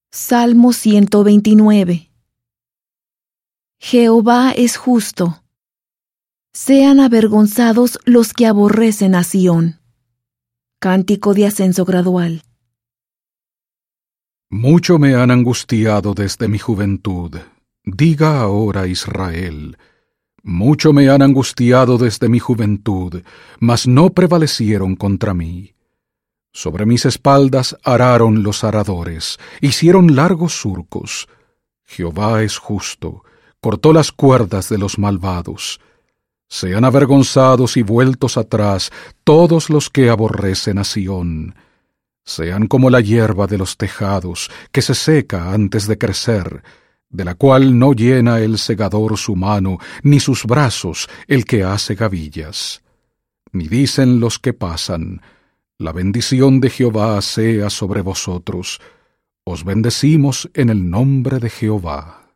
Salmo 129. Jehová es justo. Sean avergonzados los que aborrecen a Sión. Cántico de ascenso gradual. Mucho me han angustiado desde mi juventud. Diga ahora Israel. Mucho me han angustiado desde mi juventud, mas no prevalecieron contra mí. Sobre mis espaldas araron los aradores, hicieron largos surcos. Jehová es justo, cortó las cuerdas de los malvados. Sean avergonzados y vueltos atrás todos los que aborrecen a Sión. Sean como la hierba de los tejados, que se seca antes de crecer, de la cual no llena el segador su mano, ni sus brazos el que hace gavillas. Ni dicen los que pasan: la bendición de Jehová sea sobre vosotros. Os bendecimos en el nombre de Jehová.